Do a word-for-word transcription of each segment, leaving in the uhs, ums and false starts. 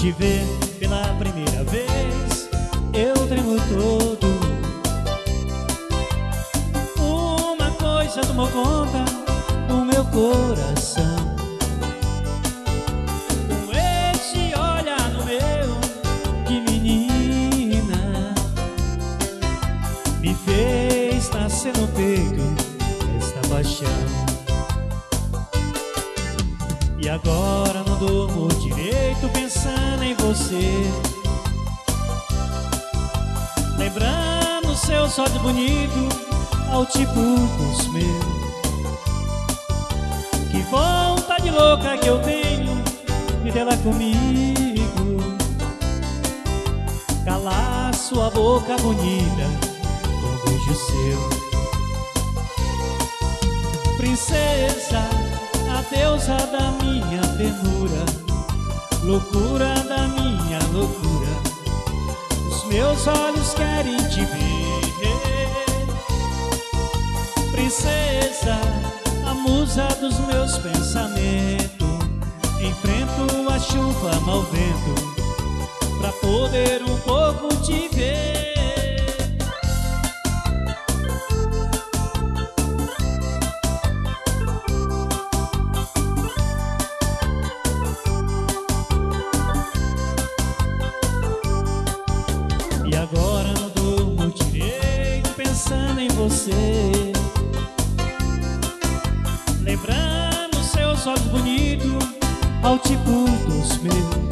te ver pela primeira vez, eu tremo todo. Uma coisa tomou conta do meu coração. Com esse olhar no meu, que menina, me fez nascer no peito esta paixão. E agora não durmo direito pensando em você, lembrando seus olhos bonitos ao tipo dos meus. Que vontade louca que eu tenho de tê-la comigo, calar sua boca bonita com um beijo seu. Princesa, a deusa da minha ternura, loucura da minha loucura, os meus olhos querem te ver. Princesa, a musa dos meus pensamentos, enfrento a chuva, mau vento, pra poder um pouco te ver. E agora não durmo direito pensando em você, lembrando seus olhos bonitos ao tipo dos meus.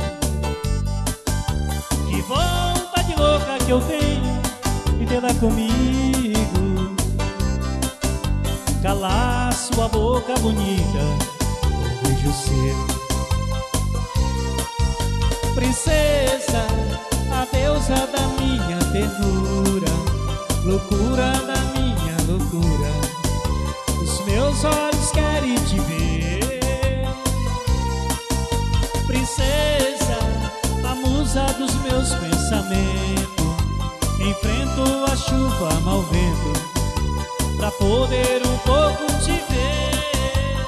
Que vontade louca que eu tenho de tê-la comigo, calar sua boca bonita com um beijo seu. Princesa, a deusa da minha ternura, loucura da minha loucura, os meus olhos querem te ver. Princesa, a musa dos meus pensamentos, enfrento a chuva, mau vento, pra poder um pouco te ver.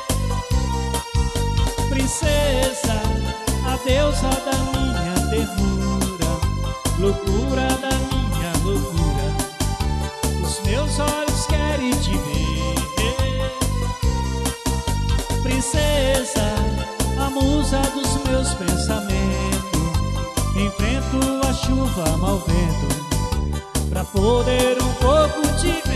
Princesa, a deusa da minha ternura, loucura da minha loucura, os meus olhos querem te ver. Princesa, a musa dos meus pensamentos, enfrento a chuva, mau vento, pra poder um pouco te ver.